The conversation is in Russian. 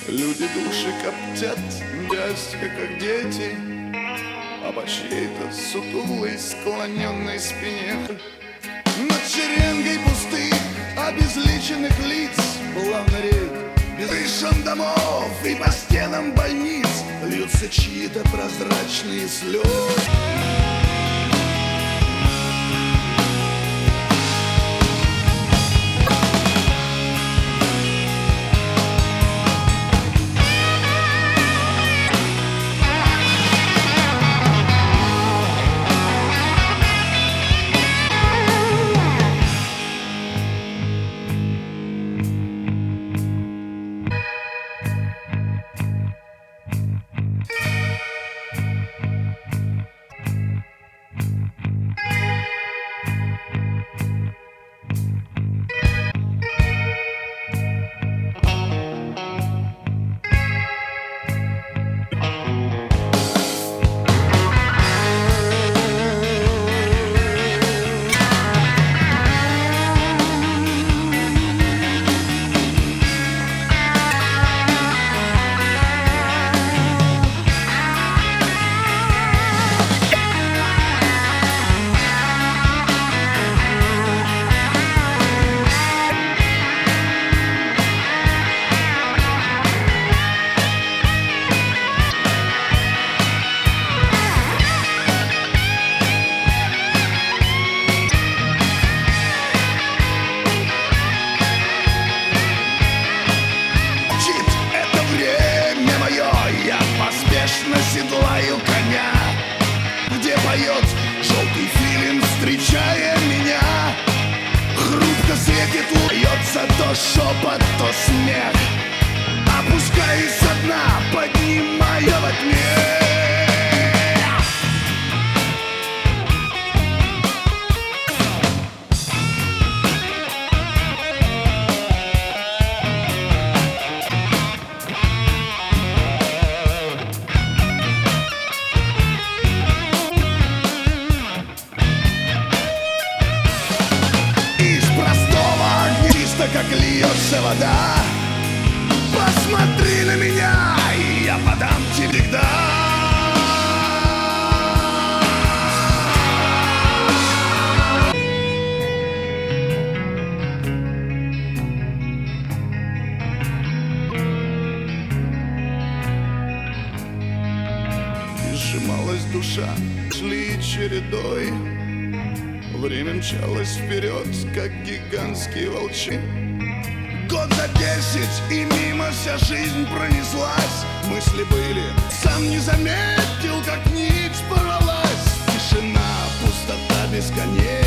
Люди души коптят, мягко, как дети, а по чьей-то сутулой склоненной спине. Над шеренгой пустых, обезличенных лиц плавно реет без крышам домов и по стенам больниц льются чьи-то прозрачные слезы. Седлаю коня, где поет желтый филин, встречая меня. Хрупко светит, льется то шепот, то смех. Опускаюсь со дна, поднимаю во тьме. Как льется вода, посмотри на меня, и я подам тебе всегда. И сжималась душа, шли чередой. Время мчалось вперед, как гигантские волчи. Год за 10, и мимо вся жизнь пронеслась. Мысли были, сам не заметил, как нить порвалась. Тишина, пустота бесконечная.